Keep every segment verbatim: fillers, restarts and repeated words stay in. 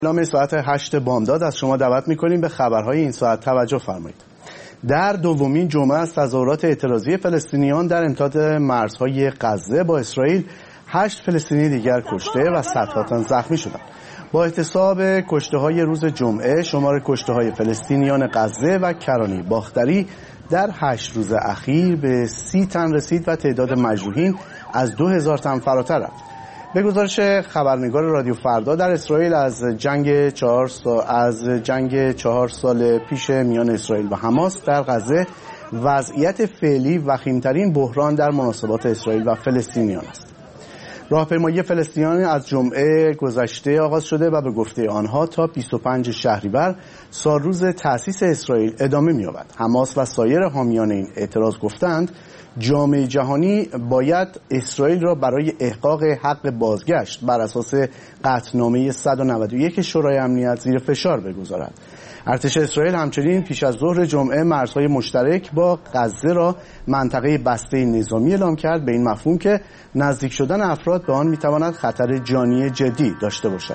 نام ساعت هشت بامداد از شما دعوت می‌کنیم به خبرهای این ساعت توجه فرمایید. در دومین جمعه از تظاهرات اعتراضی فلسطینیان در امتداد مرزهای غزه با اسرائیل، هشت فلسطینی دیگر کشته و صدها تن زخمی شدند. با احتساب کشته‌های روز جمعه، شمار کشته‌های فلسطینیان غزه و کرانی باختری در هشت روز اخیر به سی تن رسید و تعداد مجروحین از دو هزار تن فراتر رفت. به گزارش خبرنگار رادیو فردا، در اسرائیل از جنگ چهار سال از جنگ چهار سال پیش میان اسرائیل و حماس در غزه، وضعیت فعلی وخیمترین بحران در مناسبات اسرائیل و فلسطینیان است. راهپیمایی فلسطینیان از جمعه گذشته آغاز شده و به گفته آنها تا بیست و پنج شهریور، سالروز تأسیس اسرائیل، ادامه می‌یابد. حماس و سایر حامیان این اعتراض گفتند جامعه جهانی باید اسرائیل را برای احقاق حق بازگشت بر اساس قطعنامه صد و نود و یک شورای امنیت زیر فشار بگذارد. ارتش اسرائیل همچنین پیش از ظهر جمعه مرزهای مشترک با غزه را منطقه بسته نظامی اعلام کرد، به این مفهوم که نزدیک شدن افراد به آن میتواند خطر جانی جدی داشته باشد.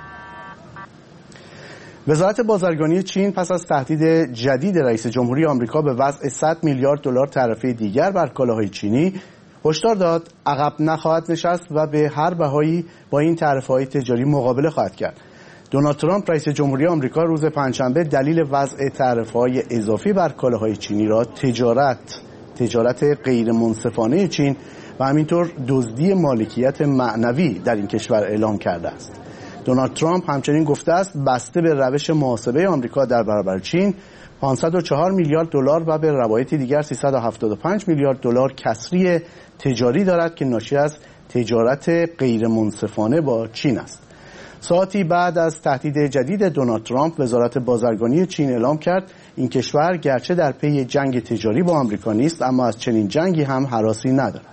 وزارت بازرگانی چین پس از تهدید جدید رئیس جمهوری آمریکا به وضع صد میلیارد دلار تعرفه دیگر بر کالاهای چینی، هشدار داد عقب نخواهد نشست و به هر بهایی با این تعرفه‌های تجاری مقابله خواهد کرد. دونالد ترامپ رئیس جمهوری آمریکا روز پنجشنبه دلیل وضع تعرفه‌های اضافی بر کالاهای چینی را تجارت تجارت غیر منصفانه چین و همینطور دزدی مالکیت معنوی در این کشور اعلام کرده است. دونالد ترامپ همچنین گفته است بسته به روش محاسبه آمریکا در برابر چین، پانصد و چهار میلیارد دلار و به روایت دیگر سیصد و هفتاد و پنج میلیارد دلار کسری تجاری دارد که ناشی از تجارت غیر منصفانه با چین است. ساعتی بعد از تهدید جدید دونالد ترامپ، وزارت بازرگانی چین اعلام کرد این کشور گرچه در پی جنگ تجاری با آمریکا نیست، اما از چنین جنگی هم هراسی ندارد.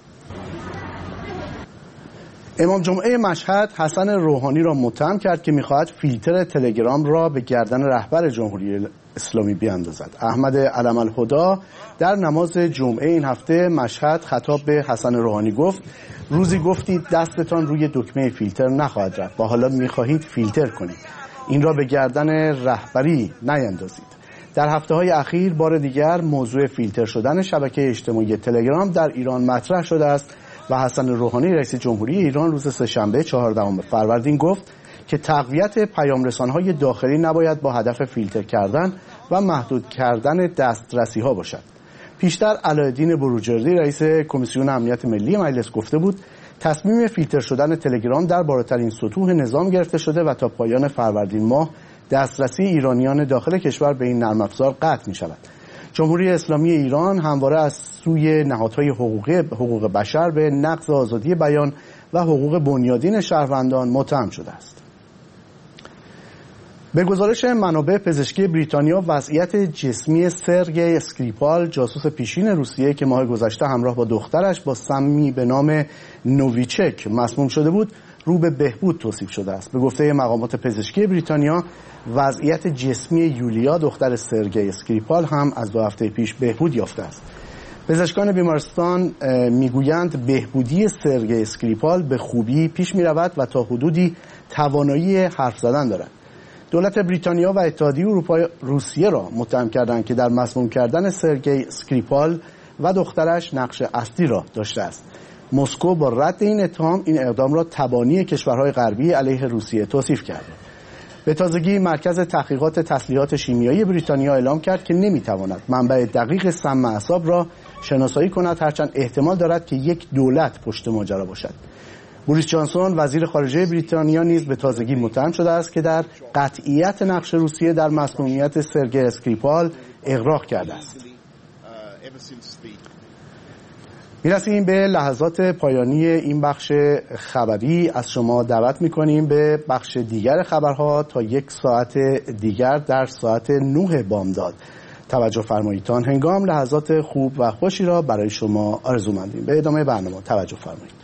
امام جمعه مشهد حسن روحانی را متهم کرد که می‌خواهد فیلتر تلگرام را به گردن رهبر جمهوری اسلامی بیاندازد. احمد علم الهدا در نماز جمعه این هفته مشهد خطاب به حسن روحانی گفت روزی گفتید دستتان روی دکمه فیلتر نخواهد رفت و حالا می‌خواهید فیلتر کنید. این را به گردن رهبری نیندازید. در هفته‌های اخیر بار دیگر موضوع فیلتر شدن شبکه اجتماعی تلگرام در ایران مطرح شده است و حسن روحانی رئیس جمهوری ایران روز سه‌شنبه چهاردهم فروردین گفت که تقویت پیام‌رسان‌های داخلی نباید با هدف فیلتر کردن و محدود کردن دسترسی‌ها باشد. پیشتر علاءالدین بروجردی رئیس کمیسیون امنیت ملی مجلس گفته بود تصمیم فیلتر شدن تلگرام در بالاترین سطوح نظام گرفته شده و تا پایان فروردین ماه دسترسی ایرانیان داخل کشور به این نرم افزار قطع می‌شود. جمهوری اسلامی ایران همواره از سوی نهادهای حقوقی حقوق بشر به نقض آزادی بیان و حقوق بنیادین شهروندان متهم شده است. به گزارش منابع پزشکی بریتانیا، وضعیت جسمی سرگئی اسکریپال، جاسوس پیشین روسیه که ماه گذشته همراه با دخترش با سمی به نام نوویچک مسموم شده بود، رو به بهبود توصیف شده است. به گفته مقامات پزشکی بریتانیا، وضعیت جسمی یولیا دختر سرگئی اسکریپال هم از دو هفته پیش بهبود یافته است. پزشکان بیمارستان میگویند بهبودی سرگئی اسکریپال به خوبی پیش میرود و تا حدودی توانایی حرف زدن دارد. دولت بریتانیا و اتحادیه اروپا روسیه را متهم کردند که در مسموم کردن سرگئی اسکریپال و دخترش نقش اصلی را داشته است. مسکو با رد این اتهام این اقدام را تبانی کشورهای غربی علیه روسیه توصیف کرده. به تازگی مرکز تحقیقات تسلیحات شیمیایی بریتانیا اعلام کرد که نمیتواند منبع دقیق سم اعصاب را شناسایی کند، هرچند احتمال دارد که یک دولت پشت ماجرا باشد. بوریس جانسون وزیر خارجه بریتانیا نیز به تازگی متهم شده است که در قطعیت نقش روسیه در مسمومیت سرگئی اسکریپال اغراق کرده است. میرسیم به لحظات پایانی این بخش خبری. از شما دعوت میکنیم به بخش دیگر خبرها تا یک ساعت دیگر در ساعت نه بامداد توجه فرمایید. هنگام لحظات خوب و خوشی را برای شما آرزو مندیم. به ادامه برنامه توجه فرمایید.